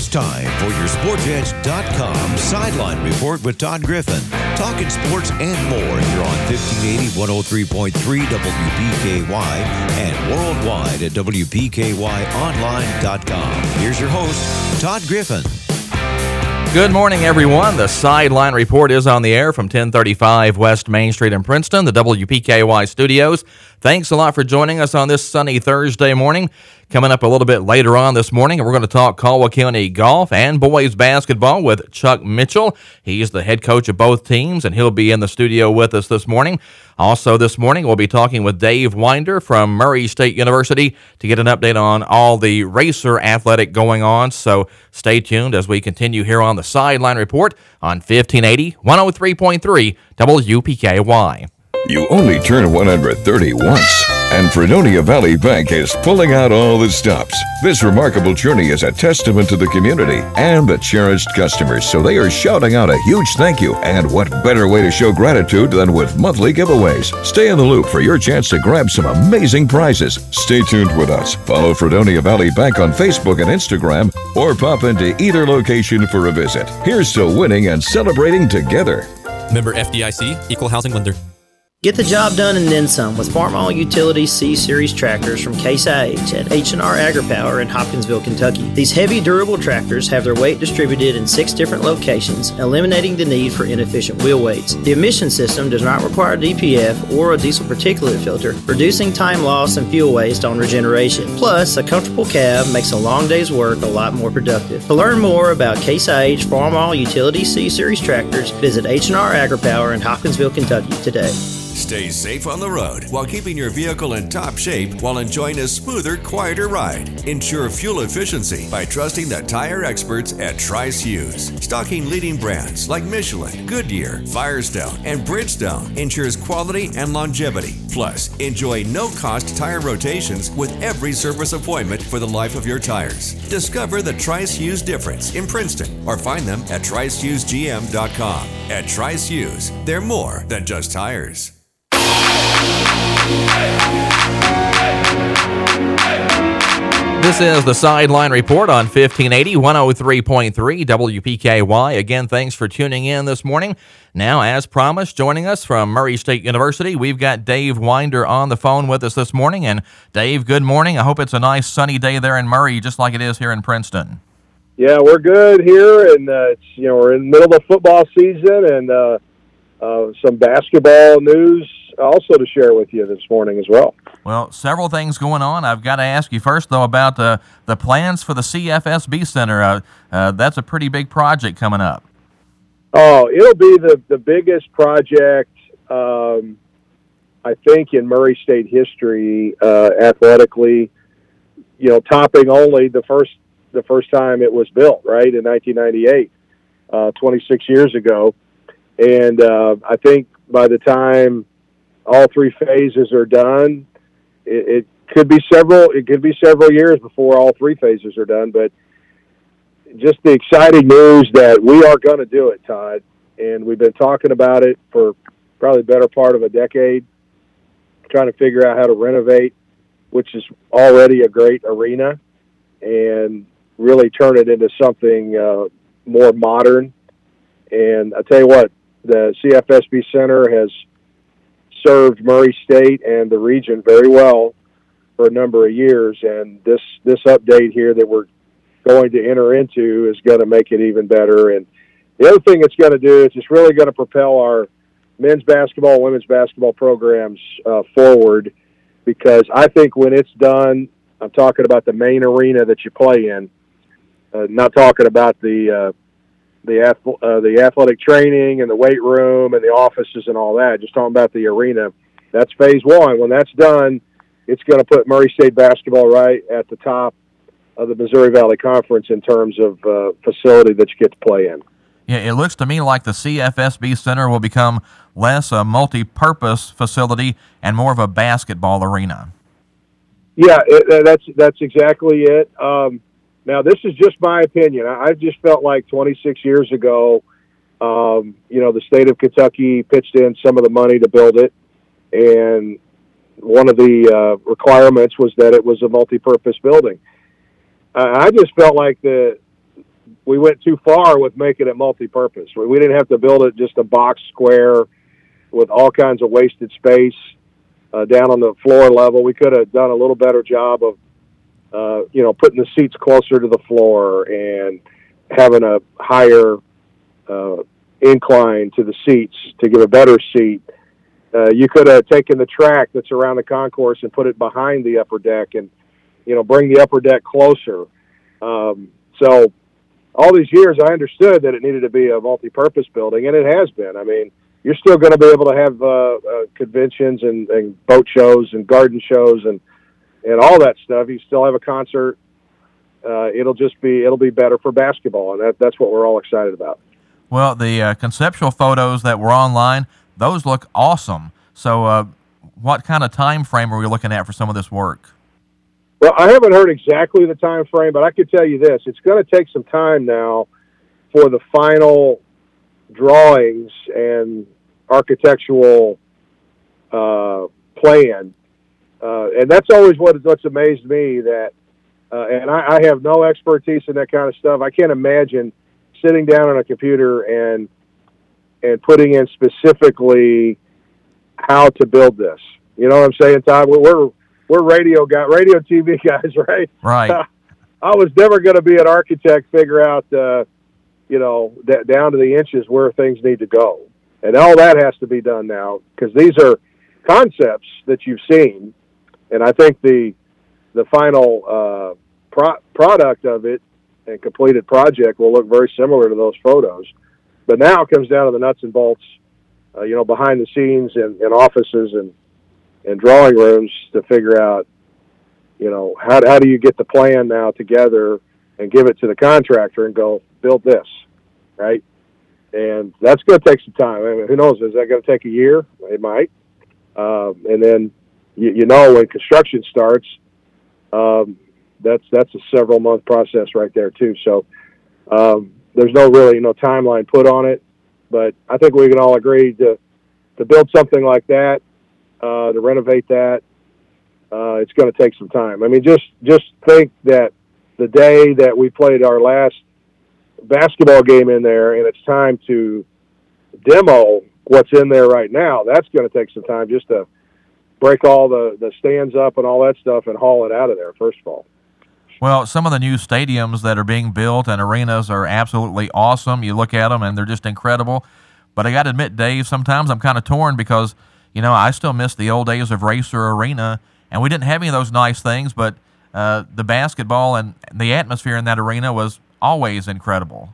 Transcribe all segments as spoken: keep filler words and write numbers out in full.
time for your Sports Edge dot com Sideline Report with Todd Griffin. Talking sports and more here on fifteen eighty, one oh three point three W P K Y and worldwide at W P K Y online dot com. Here's your host, Todd Griffin. Good morning, everyone. The Sideline Report is on the air from ten thirty-five West Main Street in Princeton, the W P K Y studios. Thanks a lot for joining us on this sunny Thursday morning. Coming up a little bit later on this morning, we're going to talk Caldwell County golf and boys basketball with Chuck Mitchell. He's the head coach of both teams, and he'll be in the studio with us this morning. Also this morning, we'll be talking with Dave Winder from Murray State University to get an update on all the racer athletic going on. So stay tuned as we continue here on the Sideline Report on fifteen eighty, one oh three point three W P K Y. You only turn one hundred thirty once, and Fredonia Valley Bank is pulling out all the stops. This remarkable journey is a testament to the community and the cherished customers, so they are shouting out a huge thank you. And what better way to show gratitude than with monthly giveaways? Stay in the loop for your chance to grab some amazing prizes. Stay tuned with us. Follow Fredonia Valley Bank on Facebook and Instagram, or pop into either location for a visit. Here's to winning and celebrating together. Member F D I C, Equal Housing Lender. Get the job done and then some with Farmall Utility C-Series tractors from Case I H at H and R AgriPower in Hopkinsville, Kentucky. These heavy, durable tractors have their weight distributed in six different locations, eliminating the need for inefficient wheel weights. The emission system does not require D P F or a diesel particulate filter, reducing time loss and fuel waste on regeneration. Plus, a comfortable cab makes a long day's work a lot more productive. To learn more about Case I H Farmall Utility C-Series tractors, visit H and R AgriPower in Hopkinsville, Kentucky today. Stay safe on the road while keeping your vehicle in top shape while enjoying a smoother, quieter ride. Ensure fuel efficiency by trusting the tire experts at Trice Hughes. Stocking leading brands like Michelin, Goodyear, Firestone, and Bridgestone ensures quality and longevity. Plus, enjoy no-cost tire rotations with every service appointment for the life of your tires. Discover the Trice Hughes difference in Princeton or find them at trice hughes g m dot com. At Trice Hughes, they're more than just tires. This is the Sideline Report on fifteen eighty, one oh three point three W P K Y. Again, thanks for tuning in this morning. Now, as promised, joining us from Murray State University, we've got Dave Winder on the phone with us this morning. And Dave, good morning. I hope it's a nice sunny day there in Murray, just like it is here in Princeton. Yeah, we're good here, and uh, it's, you know, we're in the middle of football season, and uh, uh, some basketball news also to share with you this morning as well. Well, several things going on. I've got to ask you first, though, about uh, the plans for the C F S B Center. Uh, uh, that's a pretty big project coming up. Oh, it'll be the, the biggest project, um, I think, in Murray State history, uh, athletically, you know, topping only the first the first time it was built, right, in nineteen ninety-eight, uh, twenty-six years ago. And uh, I think by the time all three phases are done, it, it could be several. It could be several years before all three phases are done. But just the exciting news that we are going to do it, Todd, and we've been talking about it for probably the better part of a decade, trying to figure out how to renovate, which is already a great arena, and really turn it into something uh, more modern. And I tell you what, the C F S B Center has served Murray State and the region very well for a number of years, and this this update here that we're going to enter into is going to make it even better. And the other thing it's going to do is it's really going to propel our men's basketball and women's basketball programs uh, forward, because I think when it's done, I'm talking about the main arena that you play in, uh, not talking about the uh, the uh, the athletic training and the weight room and the offices and all that, just talking about the arena. That's phase one. When that's done, it's going to put Murray State basketball right at the top of the Missouri Valley Conference in terms of uh, facility that you get to play in. Yeah, it looks to me like the C F S B Center will become less a multi-purpose facility and more of a basketball arena. Yeah, it, that's that's exactly it. Um, now, this is just my opinion. I, I just felt like twenty-six years ago, um, you know, the state of Kentucky pitched in some of the money to build it, and one of the uh, requirements was that it was a multi-purpose building. Uh, I just felt like the we went too far with making it multi-purpose. We, we didn't have to build it just a box square with all kinds of wasted space uh, down on the floor level. We could have done a little better job of, uh, you know, putting the seats closer to the floor and having a higher uh, incline to the seats to give a better seat. Uh, you could have taken the track that's around the concourse and put it behind the upper deck and, you know, bring the upper deck closer. Um, so all these years I understood that it needed to be a multi-purpose building, and it has been. I mean, you're still going to be able to have uh, uh, conventions and, and boat shows and garden shows and, and all that stuff. You still have a concert. Uh, it'll just be, it'll be better for basketball, and that, that's what we're all excited about. Well, the uh, conceptual photos that were online, those look awesome. So uh, what kind of time frame are we looking at for some of this work? Well, I haven't heard exactly the time frame, but I could tell you this. It's going to take some time now for the final drawings and architectural uh, plan. Uh, and that's always what, what's amazed me, that, uh, and I, I have no expertise in that kind of stuff. I can't imagine sitting down on a computer and and putting in specifically how to build this. You know what I'm saying, Todd? We're we're, we're radio guys, radio T V guys, right? Right. Uh, I was never going to be an architect, figure out, uh, you know, d- down to the inches where things need to go. And all that has to be done now, because these are concepts that you've seen. And I think the the final uh, pro- product of it and completed project will look very similar to those photos. But now it comes down to the nuts and bolts, uh, you know, behind the scenes and, and offices and, and drawing rooms to figure out, you know, how, how do you get the plan now together and give it to the contractor and go, build this, right? And that's going to take some time. I mean, who knows? Is that going to take a year? It might. Um, and then, you, you know, when construction starts, um, that's that's a several month process right there too. So um, there's no really no timeline put on it, but I think we can all agree to to build something like that, uh, to renovate that. Uh, it's going to take some time. I mean, just just think that the day that we played our last basketball game in there, and it's time to demo what's in there right now, that's going to take some time just to break all the, the stands up and all that stuff and haul it out of there, first of all. Well, some of the new stadiums that are being built and arenas are absolutely awesome. You look at them and they're just incredible. But I got to admit, Dave, sometimes I'm kind of torn because, you know, I still miss the old days of Racer Arena, and we didn't have any of those nice things, but uh, the basketball and the atmosphere in that arena was always incredible.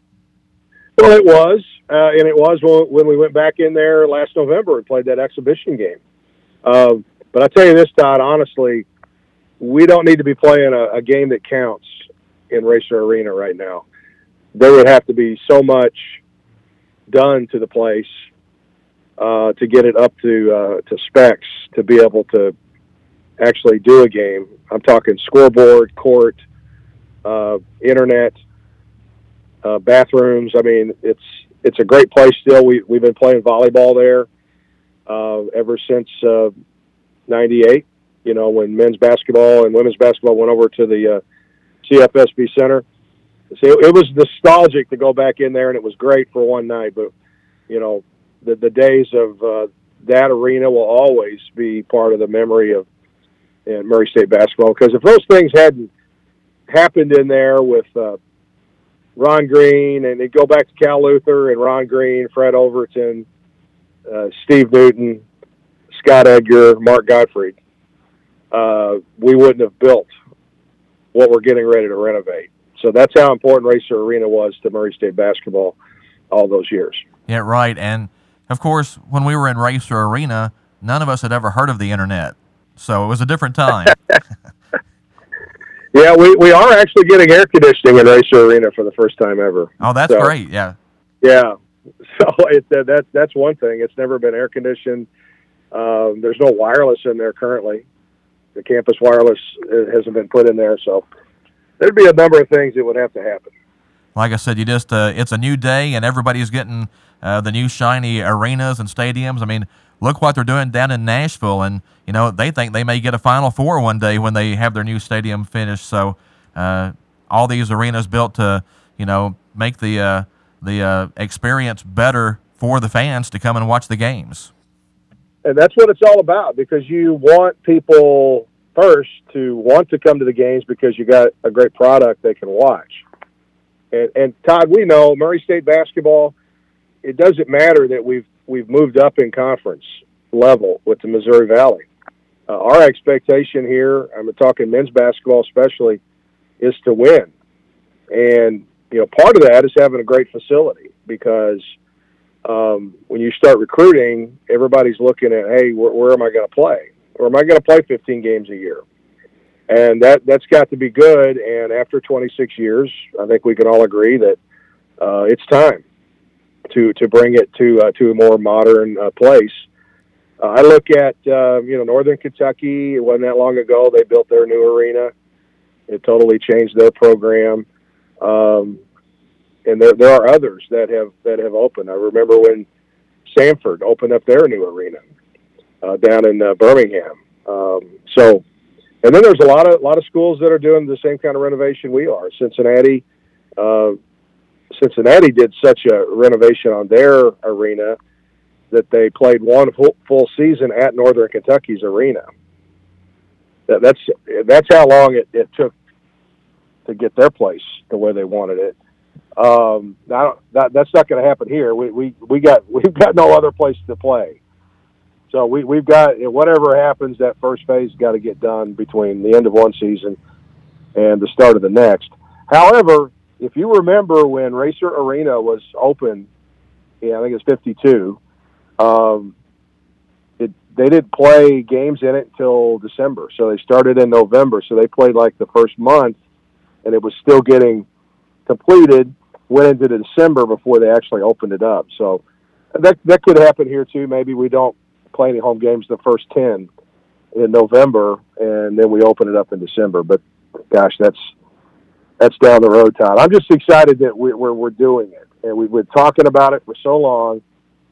Well, it was, uh, and it was when we went back in there last November and played that exhibition game. Um, but I tell you this, Todd, honestly, we don't need to be playing a, a game that counts in Racer Arena right now. There would have to be so much done to the place uh, to get it up to uh, to specs to be able to actually do a game. I'm talking scoreboard, court, uh, internet, uh, bathrooms. I mean, it's it's a great place still. We we've been playing volleyball there uh, ever since uh, ninety-eight. You know, when men's basketball and women's basketball went over to the uh, C F S B Center. So it was nostalgic to go back in there, and it was great for one night. But, you know, the, the days of uh, that arena will always be part of the memory of uh, Murray State basketball. Because if those things hadn't happened in there with uh, Ron Green, and they go back to Cal Luther and Ron Green, Fred Overton, uh, Steve Newton, Scott Edgar, Mark Gottfried, Uh, we wouldn't have built what we're getting ready to renovate. So that's how important Racer Arena was to Murray State basketball all those years. Yeah, right. And, of course, when we were in Racer Arena, none of us had ever heard of the Internet. So it was a different time. Yeah, we, we are actually getting air conditioning in Racer Arena for the first time ever. Oh, that's so, great, yeah. Yeah. So it, uh, that that's one thing. It's never been air conditioned. Um, there's no wireless in there currently. The campus wireless hasn't been put in there, so there'd be a number of things that would have to happen. Like I said, you just uh, it's a new day, and everybody's getting uh, the new shiny arenas and stadiums. I mean, look what they're doing down in Nashville, and you know they think they may get a Final Four one day when they have their new stadium finished. So uh, all these arenas built to you know, make the uh, the uh, experience better for the fans to come and watch the games. And that's what it's all about, because you want people first to want to come to the games because you got a great product they can watch. And, and Todd, we know Murray State basketball, it doesn't matter that we've we've moved up in conference level with the Missouri Valley. Uh, our expectation here, I'm talking men's basketball especially, is to win. And, you know, part of that is having a great facility, because um, when you start recruiting, everybody's looking at, hey, where, where am I going to play? Or am I going to play fifteen games a year? And that, that's got to be good. And after twenty-six years, I think we can all agree that uh, it's time to to bring it to uh, to a more modern uh, place. Uh, I look at, uh, you know, Northern Kentucky. It wasn't that long ago. They built their new arena. It totally changed their program. Um, and there, there are others that have that have opened. I remember when Sanford opened up their new arena uh, down in uh, Birmingham. Um, so, and then there's a lot of a lot of schools that are doing the same kind of renovation we are. Cincinnati, uh, Cincinnati did such a renovation on their arena that they played one full, full season at Northern Kentucky's arena. That, that's that's how long it, it took to get their place the way they wanted it. Um, now, that, that's not going to happen here. We we we got we've got no other place to play, so we we've got, whatever happens, that first phase got to get done between the end of one season and the start of the next. However, if you remember when Racer Arena was open, yeah, I think it's fifty-two. Um, it, they didn't play games in it until December. So they started in November. So they played like the first month, and it was still getting completed, went into December before they actually opened it up. So that that could happen here too. Maybe we don't play any home games the first ten in November, and then we open it up in December. But gosh, that's that's down the road, Todd. I'm just excited that we, we're we're doing it, and we've been talking about it for so long.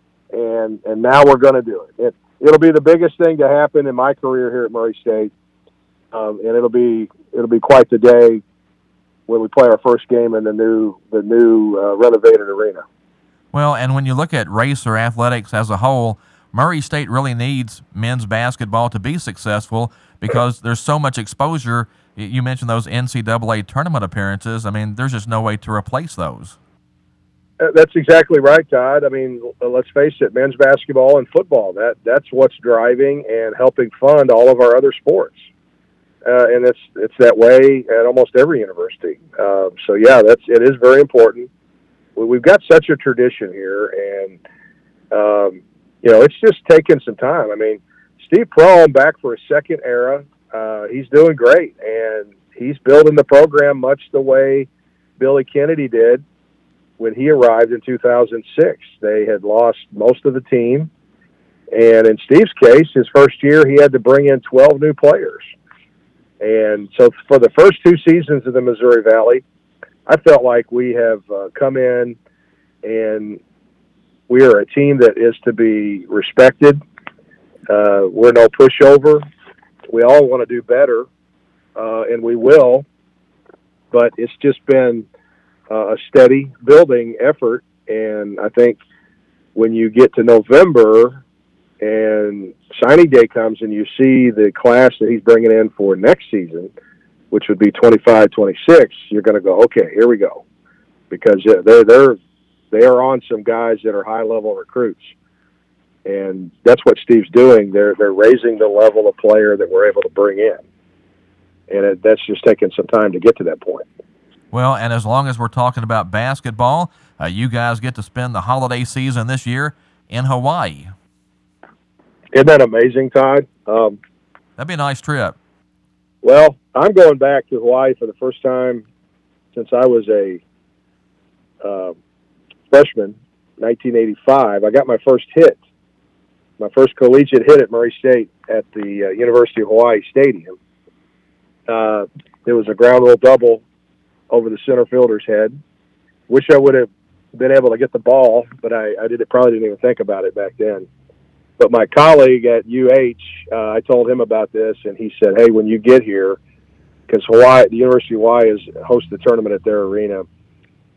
And and now we're going to do it. it. It'll be the biggest thing to happen in my career here at Murray State, um, and it'll be it'll be quite the day when we play our first game in the new the new uh, renovated arena. Well, and when you look at Racer athletics as a whole, Murray State really needs men's basketball to be successful, because there's so much exposure. You mentioned those N C double A tournament appearances. I mean, there's just no way to replace those. That's exactly right, Todd. I mean, let's face it, men's basketball and football, that that's what's driving and helping fund all of our other sports. Uh, and it's it's that way at almost every university. Uh, so, yeah, that's it is very important. We, we've got such a tradition here, and, um, you know, it's just taking some time. I mean, Steve Prohm, back for a second era, uh, he's doing great, and he's building the program much the way Billy Kennedy did when he arrived in two thousand six. They had lost most of the team. And in Steve's case, his first year, he had to bring in twelve new players. And so for the first two seasons of the Missouri Valley, I felt like we have uh, come in and we are a team that is to be respected. Uh, we're no pushover. We all want to do better, uh, and we will. But it's just been Uh, a steady building effort, and I think when you get to November and signing day comes and you see the class that he's bringing in for next season, which would be twenty-five twenty-six, you're going to go, okay, here we go, because they're they're they are on some guys that are high level recruits, and that's what Steve's doing. They're they're raising the level of player that we're able to bring in, and it, that's just taking some time to get to that point. Well, and as long as we're talking about basketball, uh, you guys get to spend the holiday season this year in Hawaii. Isn't that amazing, Todd? Um, That'd be a nice trip. Well, I'm going back to Hawaii for the first time since I was a uh, freshman, nineteen eighty-five. I got my first hit, my first collegiate hit at Murray State at the uh, University of Hawaii Stadium. Uh, it was a ground rule double over the center fielder's head. Wish I would have been able to get the ball, but I, I did it, probably didn't even think about it back then. But my colleague at U H, uh, I told him about this, and he said, hey, when you get here, because Hawaii, the University of Hawaii is hosts the tournament at their arena,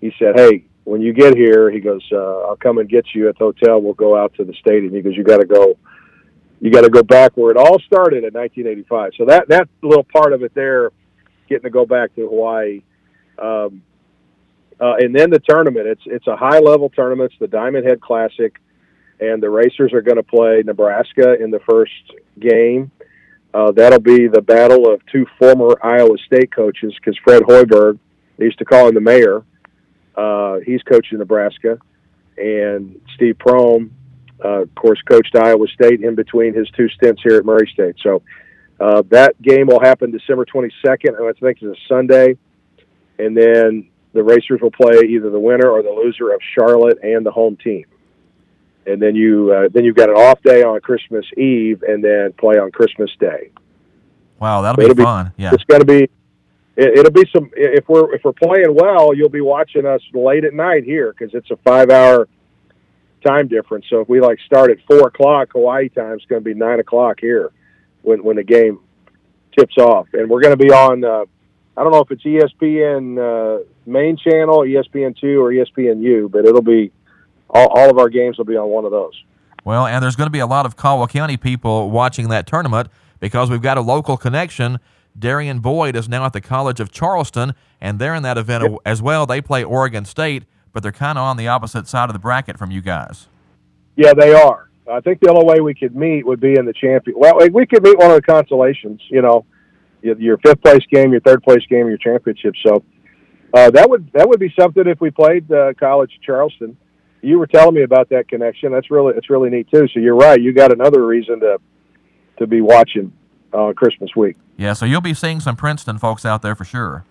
he said, "Hey, when you get here," he goes, uh, "I'll come and get you at the hotel. We'll go out to the stadium." He goes, "You got to go, you got to go back where it all started in nineteen eighty-five." So that that little part of it there, getting to go back to Hawaii, um, uh, and then the tournament. It's it's a high level tournament. It's the Diamond Head Classic, and the Racers are going to play Nebraska in the first game. Uh, that'll be the battle of two former Iowa State coaches, because Fred Hoiberg, they used to call him the mayor. Uh, he's coaching Nebraska, and Steve Prohm, uh, of course, coached Iowa State in between his two stints here at Murray State. So uh, that game will happen December twenty-second, and I think it's a Sunday. And then the Racers will play either the winner or the loser of Charlotte and the home team. And then you uh, then you've got an off day on Christmas Eve, and then play on Christmas Day. Wow, that'll be, be fun. Yeah, it's going to be. It, it'll be some. If we're if we're playing well, you'll be watching us late at night here, because it's a five-hour time difference. So if we like start at four o'clock Hawaii time, it's going to be nine o'clock here when when the game tips off. And we're going to be on. Uh, I don't know if it's E S P N uh, main channel, E S P N two, or E S P N U, but it'll be. All, all of our games will be on one of those. Well, and there's going to be a lot of Caldwell County people watching that tournament, because we've got a local connection. Darian Boyd is now at the College of Charleston, and they're in that event yep. as well. They play Oregon State, but they're kind of on the opposite side of the bracket from you guys. Yeah, they are. I think the only way we could meet would be in the champion. Well, we could meet one of the consolations, you know, your fifth place game, your third place game, your championship. So uh, that would that would be something if we played uh, College of Charleston. You were telling me about that connection. That's really it's really neat too. So you're right. You got another reason to to be watching on uh, Christmas week. Yeah. So you'll be seeing some Princeton folks out there for sure.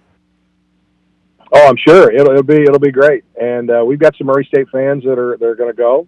Oh, I'm sure it'll, it'll be it'll be great. And uh, we've got some Murray State fans that are they're going to go.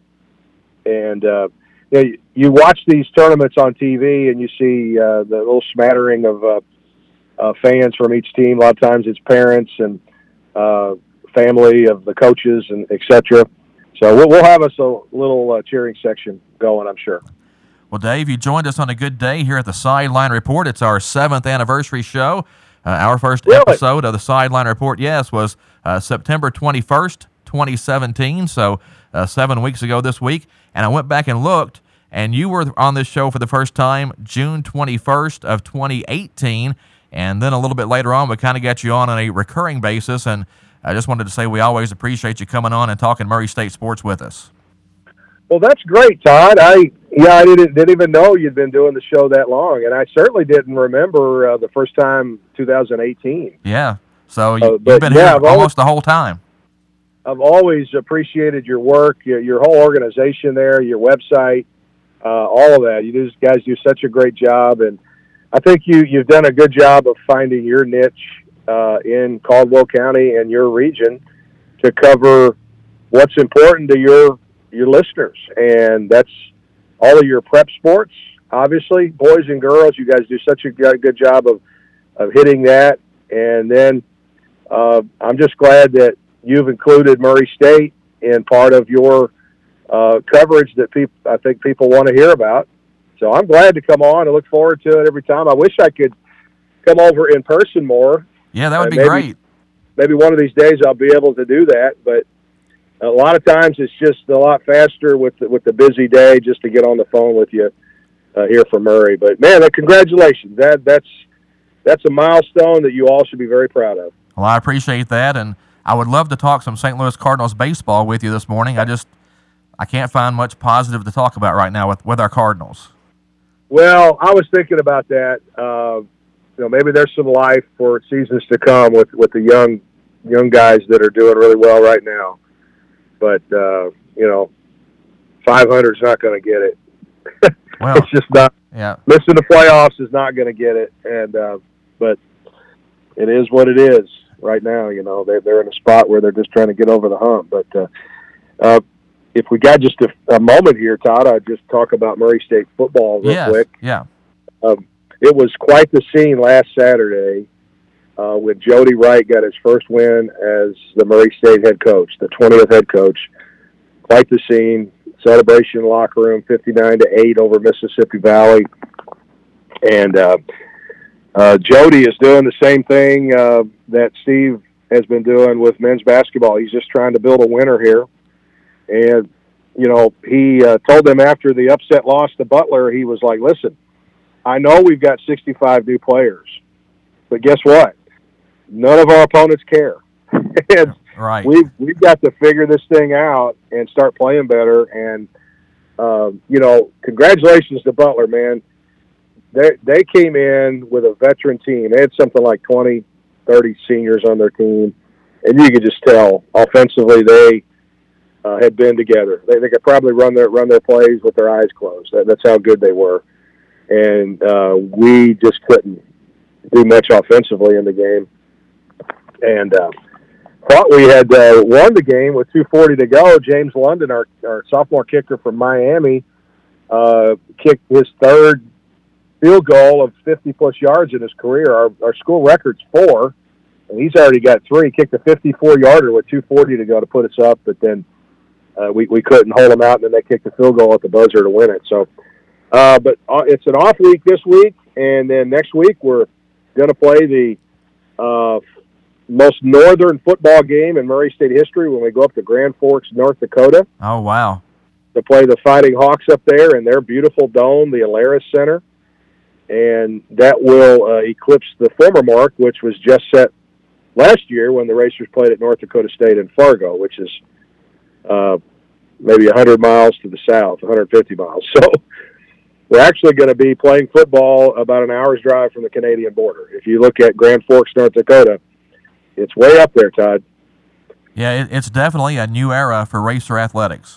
And uh, you, know, you watch these tournaments on T V, and you see uh, the little smattering of uh, uh, fans from each team. A lot of times it's parents and uh, family of the coaches and et cetera. So we'll, we'll have us a little uh, cheering section going, I'm sure. Well, Dave, you joined us on a good day here at the Sideline Report. It's our seventh anniversary show. Uh, our first really? episode of the Sideline Report, yes, was uh, September twenty-first, twenty seventeen, so uh, seven weeks ago this week. And I went back and looked, and you were on this show for the first time June twenty-first of twenty eighteen, and then a little bit later on we kind of got you on on a recurring basis, and I just wanted to say we always appreciate you coming on and talking Murray State sports with us. Well, that's great, Todd. I yeah, I didn't didn't even know you'd been doing the show that long, and I certainly didn't remember uh, the first time two thousand eighteen. Yeah, so you, uh, you've been yeah, here I've almost always, the whole time. I've always appreciated your work, your, your whole organization there, your website, uh, all of that. You do, guys do such a great job, and I think you you've done a good job of finding your niche Uh, in Caldwell County and your region to cover what's important to your your listeners, and that's all of your prep sports, obviously, boys and girls. You guys do such a good job of, of hitting that, and then uh, I'm just glad that you've included Murray State in part of your uh, coverage that people I think people want to hear about. So I'm glad to come on. I look forward to it every time. I wish I could come over in person more. Yeah, that would be maybe, great. Maybe one of these days I'll be able to do that, but a lot of times it's just a lot faster with the, with the busy day just to get on the phone with you uh, here from Murray. But man, uh, congratulations! That that's that's a milestone that you all should be very proud of. Well, I appreciate that, and I would love to talk some Saint Louis Cardinals baseball with you this morning. I just I can't find much positive to talk about right now with with our Cardinals. Well, I was thinking about that. Uh, You know, maybe there's some life for seasons to come with, with the young young guys that are doing really well right now. But, uh, you know, five hundred is not going to get it. Well, it's just not. Yeah. Missing the playoffs is not going to get it. And uh, but it is what it is right now. You know, they, they're in a spot where they're just trying to get over the hump. But uh, uh, if we got just a, a moment here, Todd, I'd just talk about Murray State football real yes. quick. Yeah. Um, It was quite the scene last Saturday uh, when Jody Wright got his first win as the Murray State head coach, the twentieth head coach. Quite the scene. Celebration locker room, fifty-nine to eight over Mississippi Valley. And uh, uh, Jody is doing the same thing uh, that Steve has been doing with men's basketball. He's just trying to build a winner here. And, you know, he uh, told them after the upset loss to Butler, he was like, listen, I know we've got sixty-five new players, but guess what? None of our opponents care. and right. We've, we've got to figure this thing out and start playing better. And, um, you know, congratulations to Butler, man. They, they came in with a veteran team. They had something like twenty, thirty seniors on their team, and you could just tell offensively they uh, had been together. They, they could probably run their run their plays with their eyes closed. That, that's how good they were, and uh, we just couldn't do much offensively in the game. And uh, thought we had uh, won the game with two forty to go. James London, our, our sophomore kicker from Miami, uh, kicked his third field goal of fifty-plus yards in his career. Our, our school record's four, and he's already got three. He kicked a fifty-four-yarder with two forty to go to put us up, but then uh, we, we couldn't hold him out, and then they kicked the field goal at the buzzer to win it. So, uh, but uh, it's an off week this week, and then next week we're going to play the uh, most northern football game in Murray State history when we go up to Grand Forks, North Dakota. Oh, wow. To play the Fighting Hawks up there in their beautiful dome, the Alaris Center. And that will uh, eclipse the former mark, which was just set last year when the Racers played at North Dakota State in Fargo, which is uh, maybe one hundred miles to the south, one hundred fifty miles. So we're actually going to be playing football about an hour's drive from the Canadian border. If you look at Grand Forks, North Dakota, it's way up there, Todd. Yeah, it, it's definitely a new era for Racer athletics.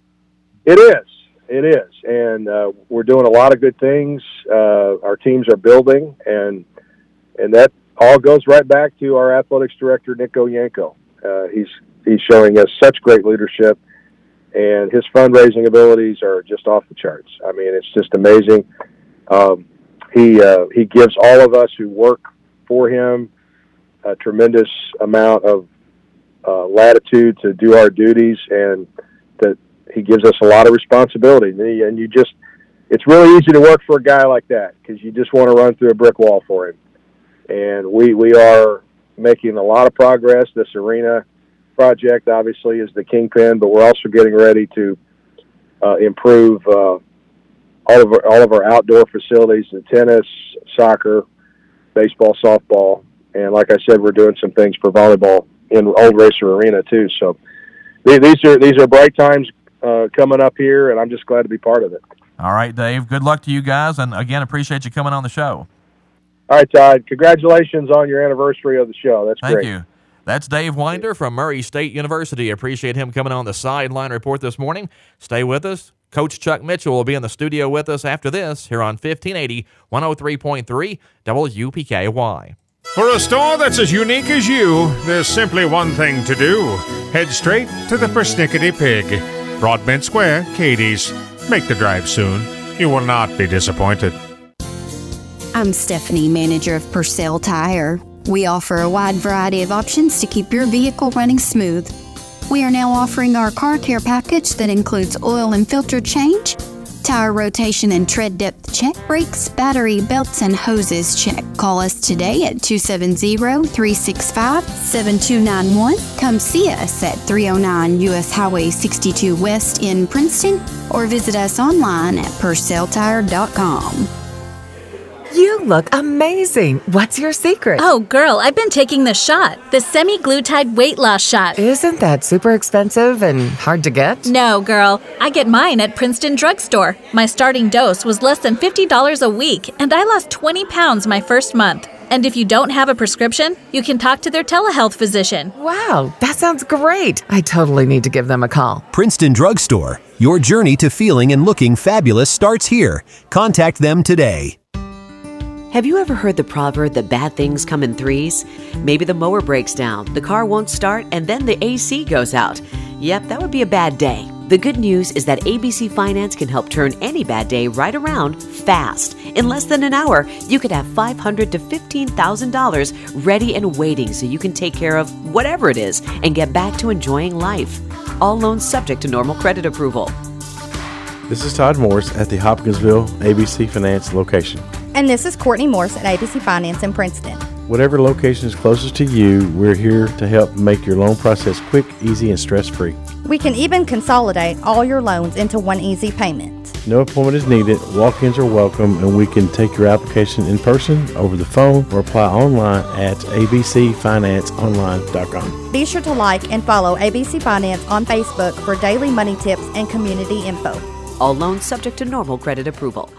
It is. It is, and uh, we're doing a lot of good things. Uh, our teams are building, and and that all goes right back to our athletics director, Nick Oyanko. Uh, he's he's showing us such great leadership, and his fundraising abilities are just off the charts. I mean, it's just amazing. Um, he uh, he gives all of us who work for him a tremendous amount of uh, latitude to do our duties, and to he gives us a lot of responsibility, and you just, it's really easy to work for a guy like that because you just want to run through a brick wall for him. And we, we are making a lot of progress. This arena project obviously is the kingpin, but we're also getting ready to uh, improve uh, all of our, all of our outdoor facilities, the tennis, soccer, baseball, softball. And like I said, we're doing some things for volleyball in Old Racer Arena too. So these are, these are bright times Uh, coming up here, and I'm just glad to be part of it. All right, Dave. Good luck to you guys, and again, appreciate you coming on the show. All right, Todd. Congratulations on your anniversary of the show. That's Thank great. Thank you. That's Dave Winder from Murray State University. Appreciate him coming on the Sideline Report this morning. Stay with us. Coach Chuck Mitchell will be in the studio with us after this here on fifteen eighty, one oh three point three W P K Y. For a store that's as unique as you, there's simply one thing to do. Head straight to the Persnickety Pig. Broadbent Square, Katie's. Make the drive soon. You will not be disappointed. I'm Stephanie, manager of Purcell Tire. We offer a wide variety of options to keep your vehicle running smooth. We are now offering our car care package that includes oil and filter change, tire rotation and tread depth check, brakes, battery, belts, and hoses check. Call us today at two seven zero, three six five, seven two nine one. Come see us at three oh nine U S Highway sixty-two West in Princeton, or visit us online at purcell tire dot com. You look amazing. What's your secret? Oh, girl, I've been taking the shot, the semi-glutide weight loss shot. Isn't that super expensive and hard to get? No, girl. I get mine at Princeton Drugstore. My starting dose was less than fifty dollars a week, and I lost twenty pounds my first month. And if you don't have a prescription, you can talk to their telehealth physician. Wow, that sounds great. I totally need to give them a call. Princeton Drugstore. Your journey to feeling and looking fabulous starts here. Contact them today. Have you ever heard the proverb that bad things come in threes? Maybe the mower breaks down, the car won't start, and then the A C goes out. Yep, that would be a bad day. The good news is that A B C Finance can help turn any bad day right around fast. In less than an hour, you could have five hundred thousand to fifteen thousand dollars ready and waiting so you can take care of whatever it is and get back to enjoying life. All loans subject to normal credit approval. This is Todd Morris at the Hopkinsville A B C Finance location. And this is Courtney Morse at A B C Finance in Princeton. Whatever location is closest to you, we're here to help make your loan process quick, easy, and stress-free. We can even consolidate all your loans into one easy payment. No appointment is needed, walk-ins are welcome, and we can take your application in person, over the phone, or apply online at a b c finance online dot com. Be sure to like and follow A B C Finance on Facebook for daily money tips and community info. All loans subject to normal credit approval.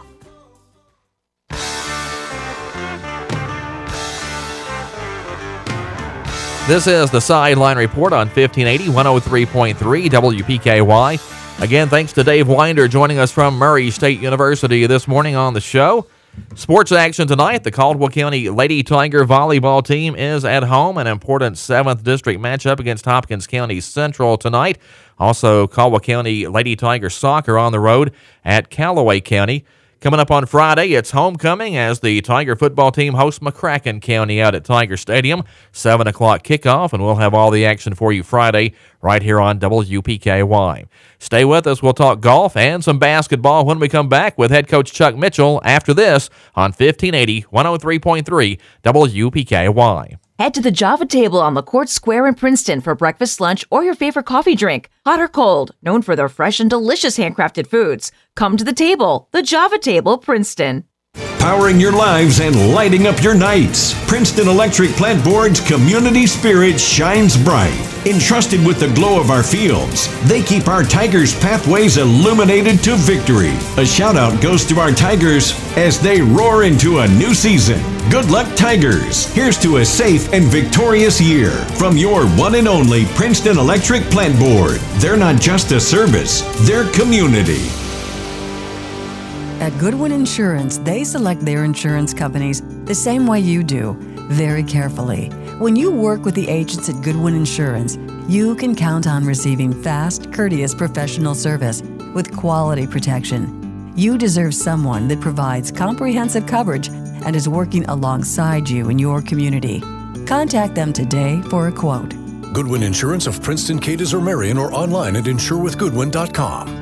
This is the Sideline Report on fifteen eighty, one oh three point three W P K Y. Again, thanks to Dave Winder joining us from Murray State University this morning on the show. Sports action tonight. The Caldwell County Lady Tiger volleyball team is at home. An important seventh District matchup against Hopkins County Central tonight. Also, Caldwell County Lady Tiger soccer on the road at Callaway County. Coming up on Friday, it's homecoming as the Tiger football team hosts McCracken County out at Tiger Stadium. seven o'clock kickoff, and we'll have all the action for you Friday right here on W P K Y. Stay with us. We'll talk golf and some basketball when we come back with head coach Chuck Mitchell after this on fifteen eighty, one oh three point three W P K Y. Head to the Java Table on LaCourte Square in Princeton for breakfast, lunch, or your favorite coffee drink. Hot or cold, known for their fresh and delicious handcrafted foods. Come to the table, the Java Table, Princeton. Powering your lives and lighting up your nights. Princeton Electric Plant Board's community spirit shines bright. Entrusted with the glow of our fields, they keep our Tigers' pathways illuminated to victory. A shout out goes to our Tigers as they roar into a new season. Good luck, Tigers. Here's to a safe and victorious year from your one and only Princeton Electric Plant Board. They're not just a service, they're community. At Goodwin Insurance, they select their insurance companies the same way you do, very carefully. When you work with the agents at Goodwin Insurance, you can count on receiving fast, courteous professional service with quality protection. You deserve someone that provides comprehensive coverage and is working alongside you in your community. Contact them today for a quote. Goodwin Insurance of Princeton, Cadiz, or Marion, or online at insure with goodwin dot com.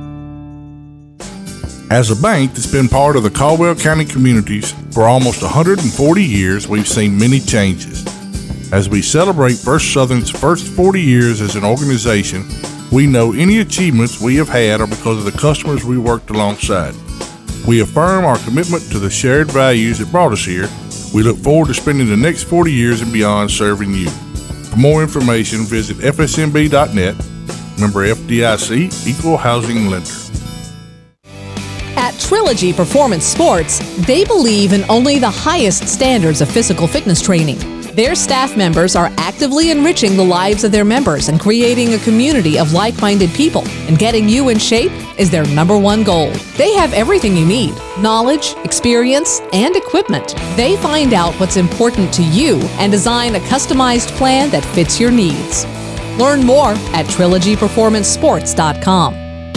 As a bank that's been part of the Caldwell County communities for almost one hundred forty years, we've seen many changes. As we celebrate First Southern's first forty years as an organization, we know any achievements we have had are because of the customers we worked alongside. We affirm our commitment to the shared values that brought us here. We look forward to spending the next forty years and beyond serving you. For more information, visit f s m b dot net. Member F D I C, Equal Housing Lender. At Trilogy Performance Sports, they believe in only the highest standards of physical fitness training. Their staff members are actively enriching the lives of their members and creating a community of like-minded people, and getting you in shape is their number one goal. They have everything you need: knowledge, experience, and equipment. They find out what's important to you and design a customized plan that fits your needs. Learn more at trilogy performance sports dot com.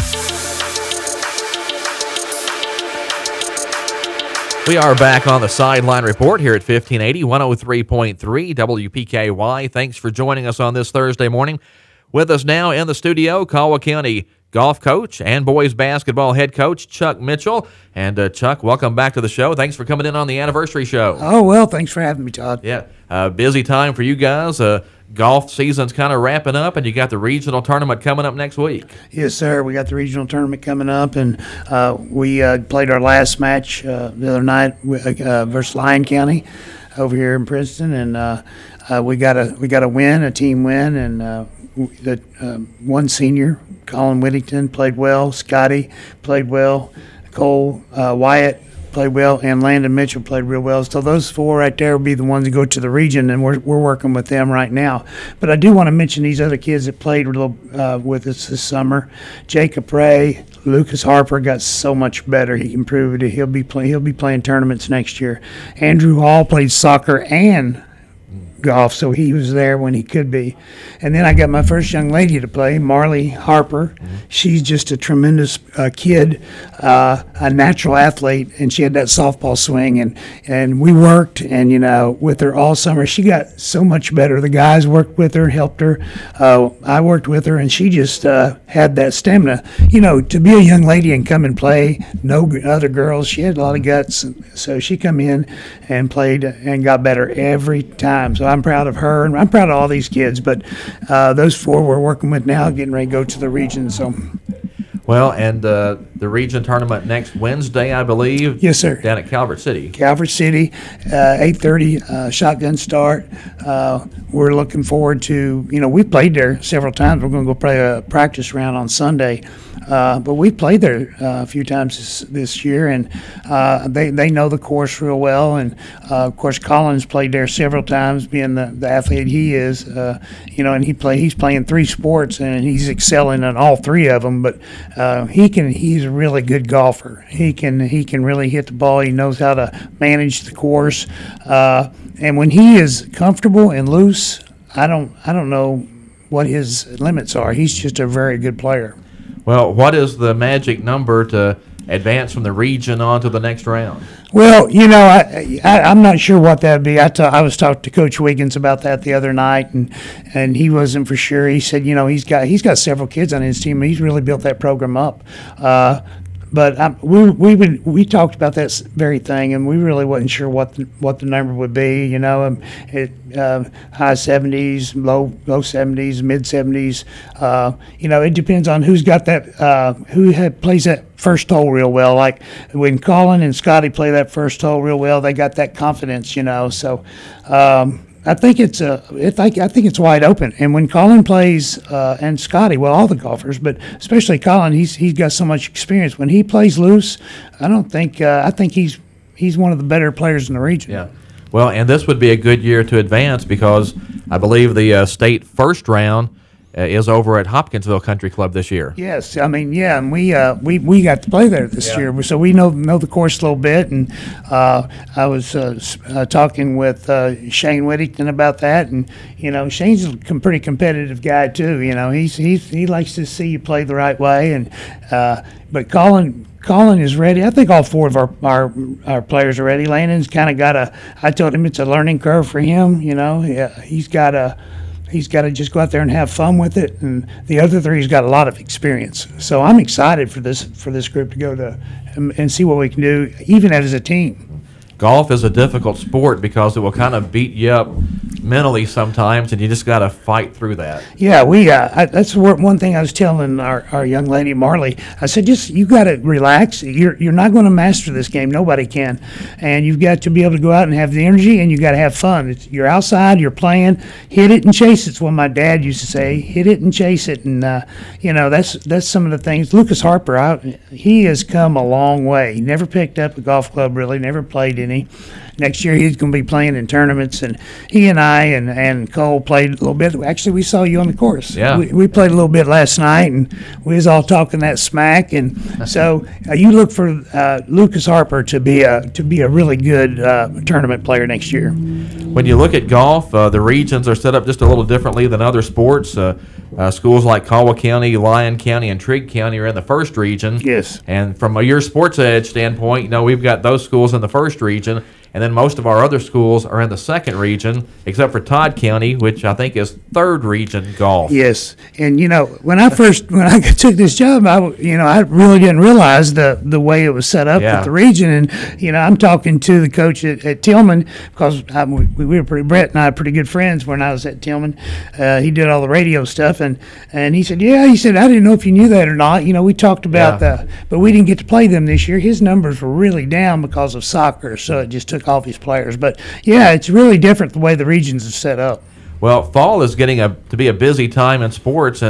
We are back on the Sideline Report here at fifteen eighty, one oh three point three W P K Y. Thanks for joining us on this Thursday morning. With us now in the studio, Caldwell County golf coach and boys basketball head coach Chuck Mitchell. And uh, Chuck, welcome back to the show. Thanks for coming in on the anniversary show. Oh, well, thanks for having me, Todd. Yeah, uh, busy time for you guys. Uh, golf season's kind of wrapping up, and you got the regional tournament coming up next week. Yes, sir. We got the regional tournament coming up, and uh, we uh, played our last match uh, the other night uh, versus Lyon County over here in Princeton, and uh, uh, we got a we got a win, a team win, and uh, the uh, one senior, Colin Whittington, played well. Scotty played well. Cole uh, Wyatt played well, and Landon Mitchell played real well. So those four right there will be the ones that go to the region, and we're we're working with them right now. But I do want to mention these other kids that played uh, with us this summer. Jacob Ray, Lucas Harper got so much better. He improved it. He'll be play, he'll be playing tournaments next year. Andrew Hall played soccer and golf, so he was there when he could be. And then I got my first young lady to play, Marley Harper. Mm-hmm. She's just a tremendous uh, kid, uh, a natural athlete, and she had that softball swing. And, and we worked, and, you know, with her all summer. She got so much better. The guys worked with her, helped her. Uh, I worked with her, and she just uh, had that stamina. You know, to be a young lady and come and play, no other girls, she had a lot of guts. So she come in and played and got better every time. So I'm proud of her, and I'm proud of all these kids. But uh, those four we're working with now, getting ready to go to the region. So, well, and uh, the region tournament next Wednesday, I believe. Yes, sir. Down at Calvert City. Calvert City, uh, eight thirty, uh, shotgun start. Uh, we're looking forward to. You know, we played there several times. We're going to go play a practice round on Sunday. Uh, but we played there uh, a few times this, this year, and uh, they, they know the course real well. And, uh, of course, Collins played there several times, being the, the athlete he is. Uh, you know, and he play he's playing three sports, and he's excelling in all three of them. But uh, he can he's a really good golfer. He can he can really hit the ball. He knows how to manage the course. Uh, and when he is comfortable and loose, I don't I don't know what his limits are. He's just a very good player. Well, what is the magic number to advance from the region on to the next round? Well, you know, I, I, I'm not sure what that would be. I, ta- I was talking to Coach Wiggins about that the other night, and, and he wasn't for sure. He said, you know, he's got he's got several kids on his team. He's really built that program up. Uh, But um, we we would, we talked about that very thing, and we really wasn't sure what the, what the number would be. You know, um, it, uh, high seventies, low low seventies, mid seventies. Uh, you know, it depends on who's got that, uh, who had, plays that first hole real well. Like when Colin and Scotty play that first hole real well, they got that confidence. You know, so. Um, I think it's a, it, I, I think it's wide open. And when Colin plays, uh, and Scotty, well, all the golfers, but especially Colin, he's he's got so much experience. When he plays loose, I don't think uh, I think he's he's one of the better players in the region. Yeah. Well, and this would be a good year to advance because I believe the uh, state first round uh, is over at Hopkinsville Country Club this year. Yes, I mean, yeah, and we uh, we we got to play there this yeah. year, so we know know the course a little bit. And uh, I was uh, uh, talking with uh, Shane Whittington about that, and you know, Shane's a com- pretty competitive guy too. You know, he's he's he likes to see you play the right way, and uh, but Colin. Colin is ready. I think all four of our our, our players are ready. Landon's kind of got a. I told him it's a learning curve for him. You know, yeah, he's got a. He's got to just go out there and have fun with it, and the other three's got a lot of experience. So I'm excited for this for this group to go to and, and see what we can do, even as a team. Golf is a difficult sport because it will kind of beat you up mentally sometimes, and you just got to fight through that. Yeah, we. Uh, I, that's one thing I was telling our, our young lady Marley. I said, just you got to relax. You're you're not going to master this game. Nobody can, and you've got to be able to go out and have the energy, and you got to have fun. It's, you're outside, you're playing, hit it and chase it. It's what my dad used to say. Hit it and chase it, and uh, you know that's that's some of the things. Lucas Harper, I, he has come a long way. He never picked up a golf club really. Never played any. Next year he's going to be playing in tournaments, and he and I and, and Cole played a little bit. Actually, we saw you on the course. Yeah. We, we played a little bit last night, and we was all talking that smack. And so uh, you look for uh, Lucas Harper to be a to be a really good uh, tournament player next year. When you look at golf, uh, the regions are set up just a little differently than other sports. Uh, uh, schools like Caldwell County, Lyon County, and Trigg County are in the first region. Yes. And from a your Sports Edge standpoint, you know, we've got those schools in the first region. And then most of our other schools are in the second region, except for Todd County, which I think is third region golf. Yes, and you know when I first when I took this job, I you know I really didn't realize the the way it was set up yeah. with the region. And you know I'm talking to the coach at, at Tillman because I, we, we were pretty Brett and I were pretty good friends when I was at Tillman. Uh, he did all the radio stuff, and and he said, yeah, he said I didn't know if you knew that or not. You know we talked about yeah. that, but we didn't get to play them this year. His numbers were really down because of soccer, so it just took off his players. But yeah, it's really different the way the regions are set up. Well, fall is getting a to be a busy time in sports, and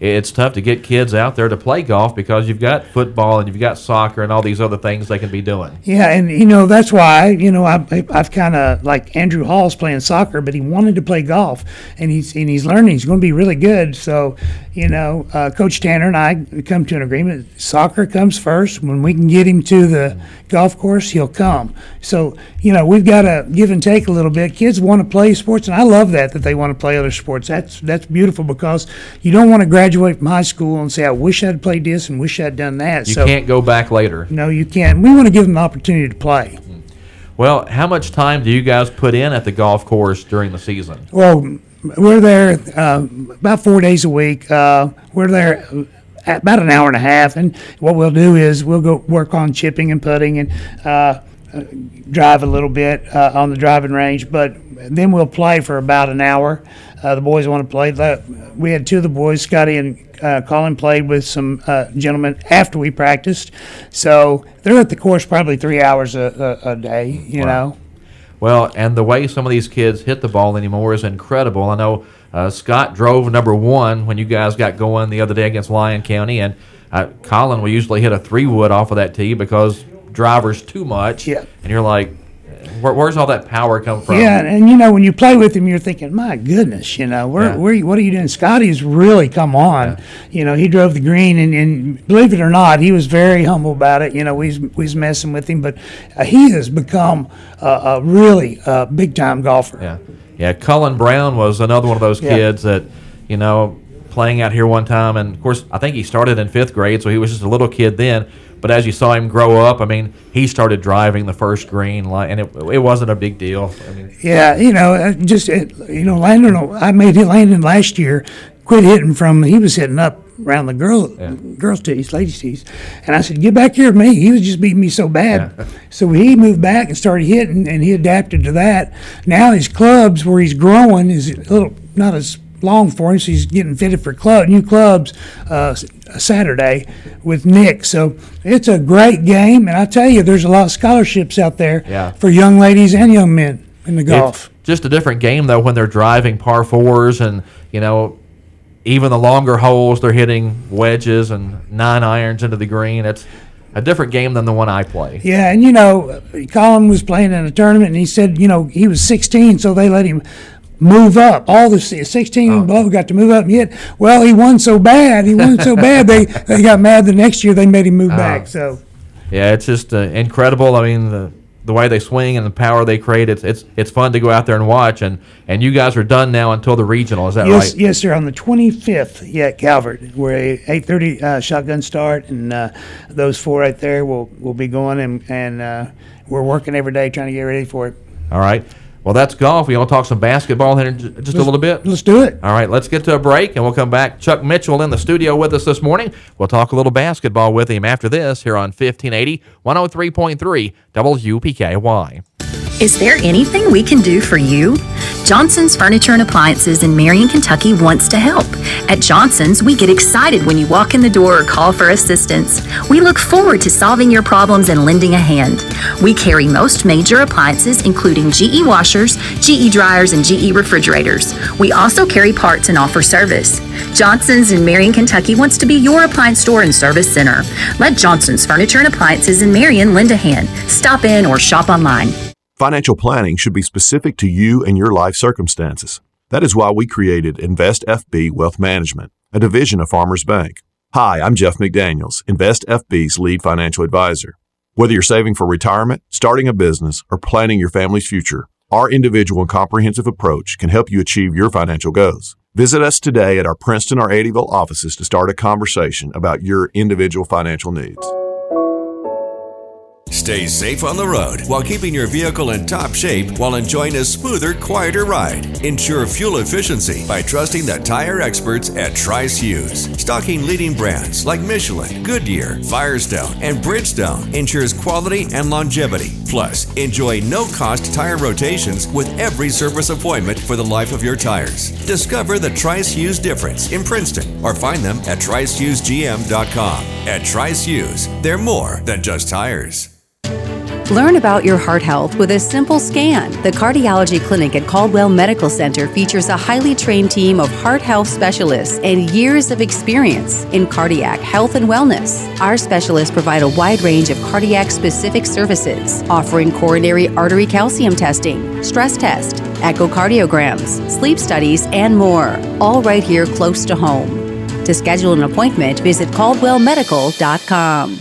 it's tough to get kids out there to play golf because you've got football and you've got soccer and all these other things they can be doing. Yeah, and you know that's why you know I, I've kind of like Andrew Hall's playing soccer, but he wanted to play golf, and he's and he's learning. He's going to be really good. So, you know, uh, Coach Tanner and I come to an agreement. Soccer comes first. When we can get him to the golf course, he'll come. So, you know, we've got to give and take a little bit. Kids want to play sports, and I love that that they want to play other sports. That's that's beautiful because you don't want to graduate from high school and say, I wish I'd played this and wish I'd done that. You so, can't go back later. No, you can't. We want to give them the opportunity to play. Well, how much time do you guys put in at the golf course during the season? Well, we're there uh, about four days a week. Uh, we're there about an hour and a half, and what we'll do is we'll go work on chipping and putting and uh, uh, drive a little bit uh, on the driving range, but then we'll play for about an hour. Uh, the boys want to play. We had two of the boys, Scotty and uh, Colin, played with some uh, gentlemen after we practiced. So they're at the course probably three hours a, a, a day, you Wow. know. Well, and the way some of these kids hit the ball anymore is incredible. I know uh, Scott drove number one when you guys got going the other day against Lyon County, and uh, Colin will usually hit a three-wood off of that tee because driver's too much. Yeah. And you're like, Where, where's all that power come from? Yeah, and, and you know when you play with him, you're thinking, my goodness, you know, where, Yeah. where, what are you doing? Scotty's really come on. Yeah. You know, he drove the green, and, and believe it or not, he was very humble about it. You know, we was, we was messing with him, but uh, he has become uh, a really uh, big time golfer. Yeah, yeah. Cullen Brown was another one of those Yeah. kids that, you know, playing out here one time, and of course, I think he started in fifth grade, so he was just a little kid then. But as you saw him grow up, I mean, he started driving the first green, li- and it it wasn't a big deal. I mean, Yeah, you know, uh, just it, you know, Landon. I made it Landon last year. Quit hitting from. He was hitting up around the girl, girls' tees, ladies' tees, and I said, "Get back here with me." He was just beating me so bad. Yeah. So he moved back and started hitting, and he adapted to that. Now his clubs, where he's growing, is a little not as long for him, so he's getting fitted for club new clubs uh, Saturday with Nick. So it's a great game, and I tell you, there's a lot of scholarships out there Yeah. for young ladies and young men in the golf. It's just a different game, though, when they're driving par fours and, you know, even the longer holes, they're hitting wedges and nine irons into the green. It's a different game than the one I play. Yeah, and you know, Colin was playing in a tournament, and he said, you know, he was sixteen, so they let him move up. All the si- sixteen and below got to move up and hit. Well, he won so bad. He won so bad, they, they got mad the next year. They made him move Oh. back. So, Yeah, it's just uh, incredible. I mean, the the way they swing and the power they create, it's it's it's fun to go out there and watch. And, and you guys are done now until the regional, is that yes, right? yes, sir. On the twenty-fifth, yeah, at Calvert, we're a eight thirty uh, shotgun start, and uh, those four right there will will be going, and and uh, we're working every day trying to get ready for it. All right. Well, that's golf. We want to talk some basketball here in j- just a little bit. Let's do it. All right, let's get to a break, and we'll come back. Chuck Mitchell in the studio with us this morning. We'll talk a little basketball with him after this here on fifteen eighty, one oh three point three W P K Y. Is there anything we can do for you? Johnson's Furniture and Appliances in Marion, Kentucky wants to help. At Johnson's, we get excited when you walk in the door or call for assistance. We look forward to solving your problems and lending a hand. We carry most major appliances, including G E washers, G E dryers, and G E refrigerators. We also carry parts and offer service. Johnson's in Marion, Kentucky wants to be your appliance store and service center. Let Johnson's Furniture and Appliances in Marion lend a hand. Stop in or shop online. Financial planning should be specific to you and your life circumstances. That is why we created Invest F B Wealth Management, a division of Farmers Bank. Hi, I'm Jeff McDaniels, Invest F B's lead financial advisor. Whether you're saving for retirement, starting a business, or planning your family's future, our individual and comprehensive approach can help you achieve your financial goals. Visit us today at our Princeton or Eddyville offices to start a conversation about your individual financial needs. Stay safe on the road while keeping your vehicle in top shape while enjoying a smoother, quieter ride. Ensure fuel efficiency by trusting the tire experts at Tri-Hughes. Stocking leading brands like Michelin, Goodyear, Firestone, and Bridgestone ensures quality and longevity. Plus, enjoy no-cost tire rotations with every service appointment for the life of your tires. Discover the Tri-Hughes difference in Princeton or find them at tri hughes g m dot com. At Tri-Hughes, they're more than just tires. Learn about your heart health with a simple scan. The Cardiology Clinic at Caldwell Medical Center features a highly trained team of heart health specialists and years of experience in cardiac health and wellness. Our specialists provide a wide range of cardiac-specific services, offering coronary artery calcium testing, stress test, echocardiograms, sleep studies, and more, all right here close to home. To schedule an appointment, visit caldwell medical dot com.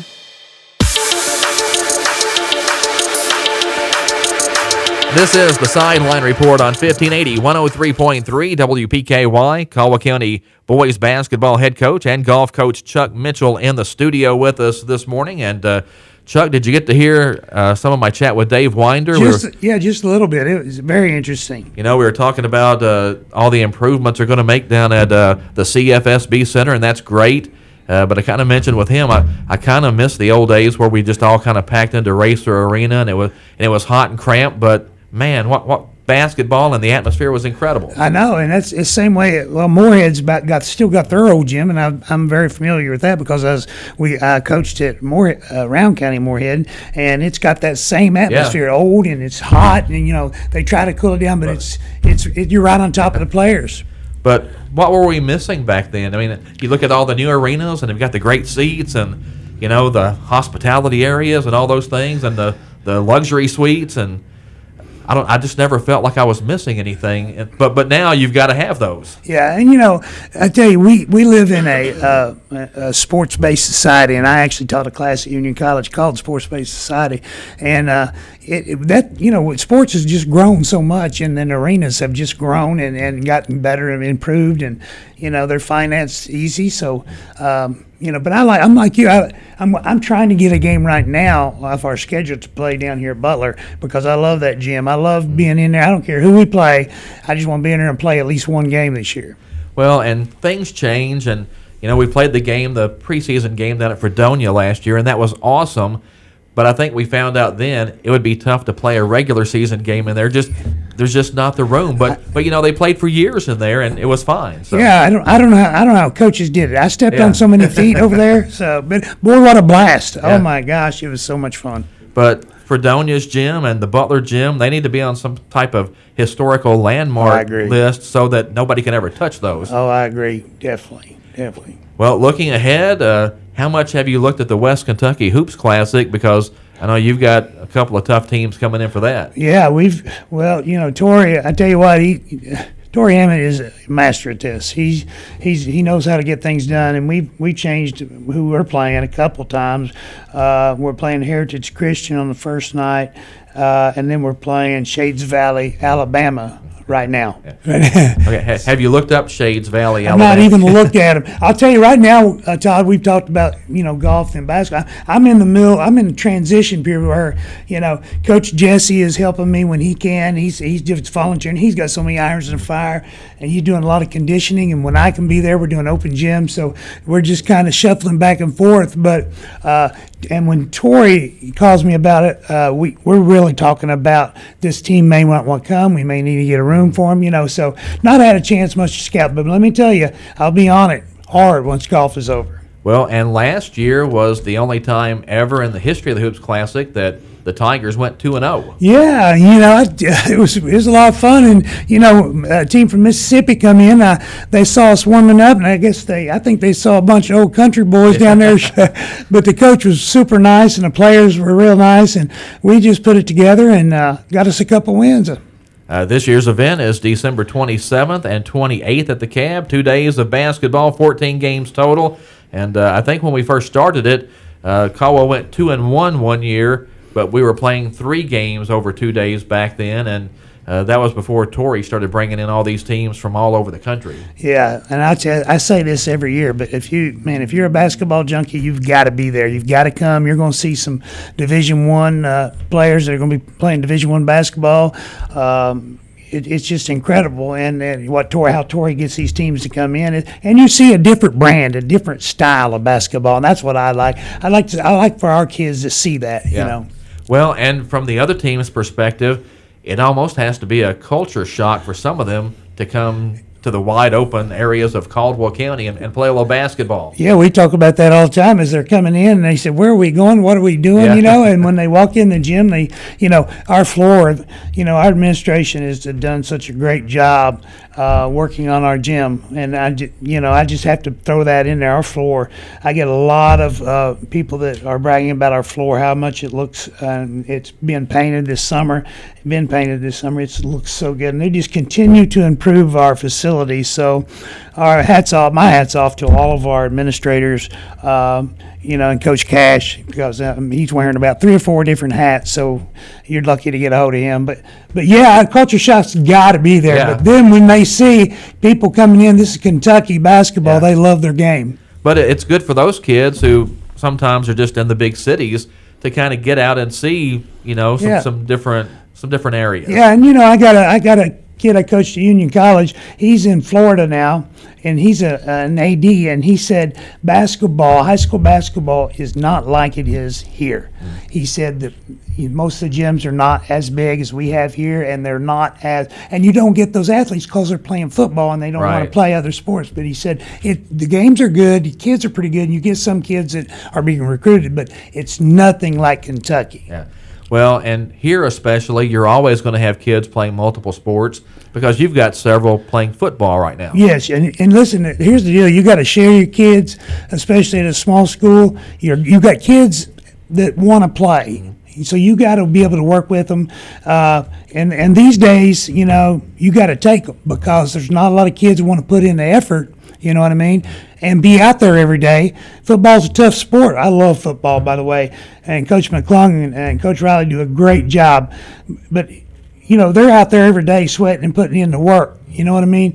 This is the Sideline Report on fifteen eighty, one oh three point three W P K Y. Caldwell County boys basketball head coach and golf coach Chuck Mitchell in the studio with us this morning. And uh, Chuck, did you get to hear uh, some of my chat with Dave Winder? Just, we were, yeah, just a little bit. It was very interesting. You know, we were talking about uh, all the improvements they're going to make down at uh, the C F S B Center, and that's great. Uh, but I kind of mentioned with him, I, I kind of miss the old days where we just all kind of packed into Racer Arena, and it was and it was hot and cramped, but man, what what basketball and the atmosphere was incredible. I know, and that's the same way. Well, Moorhead's about got still got their old gym, and I, I'm very familiar with that because I was we I coached at Moore uh, Round County Moorhead, and it's got that same atmosphere, yeah. Old and it's hot, and you know they try to cool it down, but right. it's it's it, you're right on top of the players. But what were we missing back then? I mean, you look at all the new arenas, and they've got the great seats, and you know the hospitality areas, and all those things, and the the luxury suites, and I don't. I just never felt like I was missing anything. But but now you've got to have those. Yeah, and you know, I tell you, we, we live in a, uh, a sports-based society, and I actually taught a class at Union College called Sports-Based Society, and uh, it, it, that you know, sports has just grown so much, and then arenas have just grown and, and gotten better and improved, and you know, they're financed easy, so. Um, You know, but I like I'm like you. I, I'm I'm trying to get a game right now off our schedule to play down here at Butler because I love that gym. I love being in there. I don't care who we play. I just want to be in there and play at least one game this year. Well, and things change, and you know we played the game, the preseason game down at Fredonia last year, and that was awesome. But I think we found out then it would be tough to play a regular season game in there. Just there's just not the room. But but you know they played for years in there and it was fine. So. Yeah, I don't I don't know how, I don't know how coaches did it. I stepped yeah. on so many feet over there. So but boy, what a blast! Yeah. Oh my gosh, it was so much fun. But Fredonia's gym and the Butler gym, they need to be on some type of historical landmark oh, list so that nobody can ever touch those. Oh, I agree, definitely, definitely. Well, looking ahead. Uh, How much have you looked at the West Kentucky Hoops Classic? Because I know you've got a couple of tough teams coming in for that. Yeah, we've well, you know, Torrey. I tell you what, he Torrey Hammond is a master at this. He's he's he knows how to get things done, and we we changed who we're playing a couple times. Uh, we're playing Heritage Christian on the first night, uh, and then we're playing Shades Valley, Alabama. Right now. Yeah. Okay. Have you looked up Shades Valley, I've Alabama? not even looked at them. I'll tell you right now, uh, Todd, we've talked about, you know, golf and basketball. I'm in the middle, I'm in the transition period where, you know, Coach Jesse is helping me when he can. He's he's just volunteering. He's got so many irons in the fire, and he's doing a lot of conditioning. And when I can be there, we're doing open gym. So we're just kind of shuffling back and forth. But, uh, and when Torrey calls me about it, uh, we, we're really talking about this team may not want to come. We may need to get a room for him, you know, so not had a chance much to scout, but let me tell you, I'll be on it hard once golf is over. Well, and last year was the only time ever in the history of the Hoops Classic that the Tigers went two and oh. Yeah, you know, it, it was it was a lot of fun, and you know, a team from Mississippi come in. Uh, they saw us warming up, and I guess they, I think they saw a bunch of old country boys down there. But the coach was super nice, and the players were real nice, and we just put it together and uh, got us a couple wins. Uh, this year's event is December twenty-seventh and twenty-eighth at the Cab. Two days of basketball, fourteen games total. And uh, I think when we first started it, uh, Caldwell went two and one one year, but we were playing three games over two days back then, and uh, that was before Torrey started bringing in all these teams from all over the country. Yeah, and I tell, I say this every year, but if you man, if you're a basketball junkie, you've got to be there. You've got to come. You're going to see some Division One uh, players that are going to be playing Division One basketball. Um, It, it's just incredible, and, and what Torrey, how Torrey gets these teams to come in, and, and you see a different brand, a different style of basketball, and that's what I like. I like to, I like for our kids to see that, yeah. you know. Well, and from the other team's perspective, it almost has to be a culture shock for some of them to come to the wide open areas of Caldwell County and, and play a little basketball. Yeah, we talk about that all the time as they're coming in, and they said, "Where are we going? What are we doing?" Yeah. You know, and when they walk in the gym, they, you know, our floor, you know, our administration has done such a great job uh, working on our gym, and I, ju- you know, I just have to throw that in there. Our floor, I get a lot of uh, people that are bragging about our floor, how much it looks. Uh, it's been painted this summer, been painted this summer. It looks so good, and they just continue to improve our facility. So our hats off, my hats off to all of our administrators, um, you know, and Coach Cash, because um, he's wearing about three or four different hats, so you're lucky to get a hold of him. But, but yeah, culture shock's got to be there. Yeah. But then when they see people coming in, this is Kentucky basketball, Yeah. they love their game. But it- it's good for those kids who sometimes are just in the big cities to kind of get out and see, you know, some, Yeah. some different some different areas. Yeah, and you know, I got a I got a kid I coached at Union College. He's in Florida now, and he's a an A D, and he said basketball, high school basketball, is not like it is here. He said that you- most of the gyms are not as big as we have here, and they're not as, and you don't get those athletes because they're playing football and they don't want Right. to play other sports. But he said it the games are good, the kids are pretty good, and you get some kids that are being recruited, but it's nothing like Kentucky. Yeah. Well, and here especially, you're always going to have kids playing multiple sports because you've got several playing football right now. Yes, and, and listen, here's the deal. You got to share your kids, especially at a small school. You're, you got kids that want to play. So you got to be able to work with them. Uh, and, and these days, you know, you got to take them because there's not a lot of kids who want to put in the effort, you know what I mean, and be out there every day. Football's a tough sport. I love football, by the way. And Coach McClung and, and Coach Riley do a great job. But you know, they're out there every day sweating and putting in the work. You know what I mean?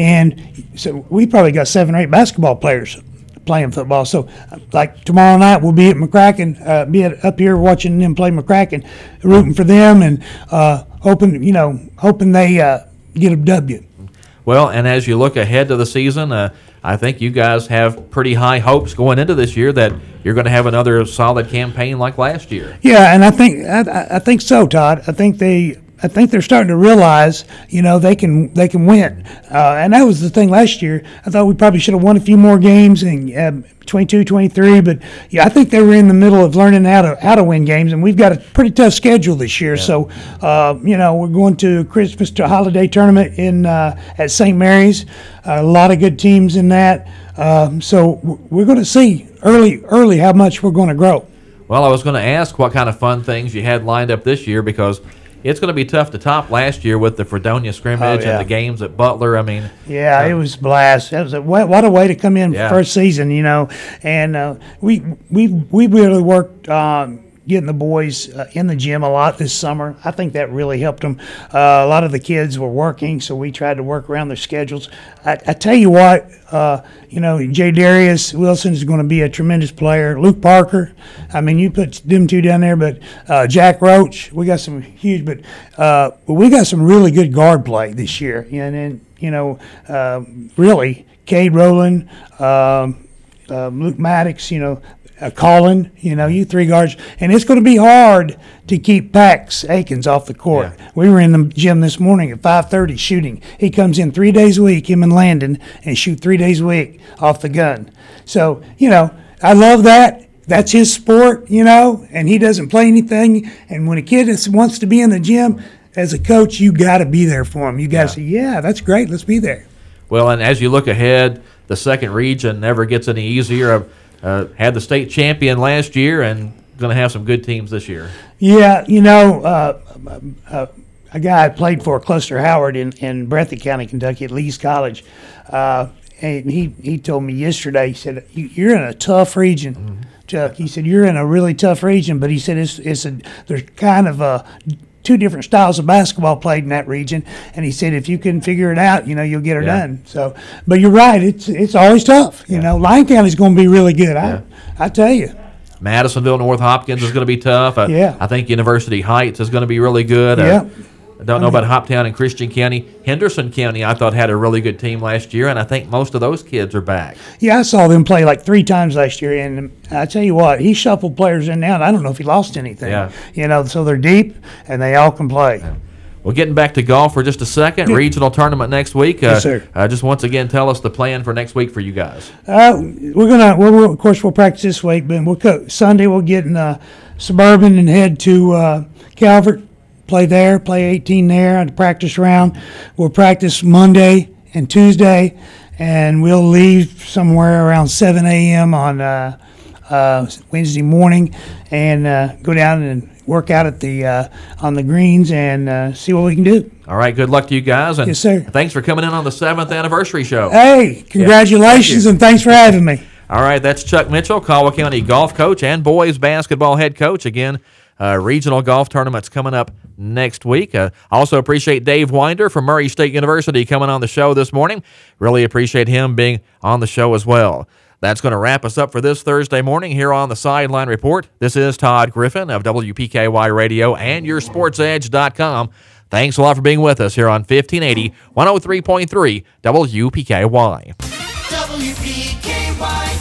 And so we probably got seven or eight basketball players playing football. So, like tomorrow night, we'll be at McCracken, uh, be at, up here watching them play McCracken, rooting for them, and uh, hoping, you know, hoping they uh, get a W. Well, and as you look ahead to the season, uh, I think you guys have pretty high hopes going into this year that you're going to have another solid campaign like last year. Yeah, and I think I, I think so, Todd. I think they. I think they're starting to realize, you know, they can they can win, uh, and that was the thing last year. I thought we probably should have won a few more games in uh, twenty-two, twenty-three, but yeah, I think they were in the middle of learning how to how to win games, and we've got a pretty tough schedule this year. Yeah. So, uh, you know, we're going to Christmas to holiday tournament in uh, at Saint Mary's. Uh, a lot of good teams in that. Um, so we're going to see early early how much we're going to grow. Well, I was going to ask what kind of fun things you had lined up this year because it's going to be tough to top last year with the Fredonia scrimmage Oh, yeah. and the games at Butler. I mean, yeah, uh, it was a blast. That was a, what, what a way to come in Yeah. first season, you know. And uh, we we we really worked on getting the boys uh, in the gym a lot this summer. I think that really helped them. Uh, a lot of the kids were working, so we tried to work around their schedules. I, I tell you what, uh, you know, Jay Darius Wilson is going to be a tremendous player. Luke Parker, I mean, you put them two down there, but uh, Jack Roach, we got some huge, but uh, we got some really good guard play this year. And then, you know, uh, really, Cade Rowland, um, uh, Luke Maddox, you know, Uh, Colin, you know, you three guards, and it's going to be hard to keep Pax Akins off the court. Yeah. We were in the gym this morning at five thirty shooting. He comes in three days a week, him and Landon, and shoot three days a week off the gun. So, you know, I love that. That's his sport, you know, and he doesn't play anything. And when a kid is, wants to be in the gym, as a coach, you got to be there for him. You got to Yeah. say, yeah, that's great. Let's be there. well, and as you look ahead, the second region never gets any easier. Uh, had the state champion last year and going to have some good teams this year. Yeah, you know, uh, uh, a guy I played for, Cluster Howard, in, in Breathitt County, Kentucky, at Lee's College, uh, and he, he told me yesterday, he said, "You- you're in a tough region, mm-hmm. Chuck." He said, "You're in a really tough region," but he said, it's, it's a, there's kind of a two different styles of basketball played in that region, and he said if you can figure it out, you know, you'll get her Yeah. done. So, but you're right, it's it's always tough. You Yeah. know, Lyon County's going to be really good. Yeah. I I tell you. Madisonville, North Hopkins is going to be tough. Uh, Yeah. I think University Heights is going to be really good. Uh, Yeah. I don't know about Hoptown and Christian County. Henderson County, I thought, had a really good team last year, and I think most of those kids are back. Yeah, I saw them play like three times last year, and I tell you what, he shuffled players in now, and I don't know if he lost anything. Yeah. You know, so they're deep, and they all can play. Well, getting back to golf for just a second, Yeah. regional tournament next week. Uh, Yes, sir. Uh, just once again, tell us the plan for next week for you guys. Uh, we're gonna, we're, we're- of course, we'll practice this week, but we'll go, Sunday we'll get in uh, Suburban and head to uh, Calvert, play there, play eighteen there on the practice round. We'll practice Monday and Tuesday, and we'll leave somewhere around seven a.m. on uh, uh, Wednesday morning, and uh, go down and work out at the uh, on the greens and uh, see what we can do. All right, good luck to you guys. And Yes, sir. Thanks for coming in on the seventh anniversary show. Hey, congratulations, Yeah. and thanks for having me. All right, that's Chuck Mitchell, Caldwell County golf coach and boys basketball head coach. Again, uh, regional golf tournaments coming up next week. Uh, also appreciate Dave Winder from Murray State University coming on the show this morning. Really appreciate him being on the show as well. That's going to wrap us up for this Thursday morning here on the Sideline Report. This is Todd Griffin of W P K Y Radio and your sports edge dot com. Thanks a lot for being with us here on fifteen eighty, one oh three point three W P K Y. W P K Y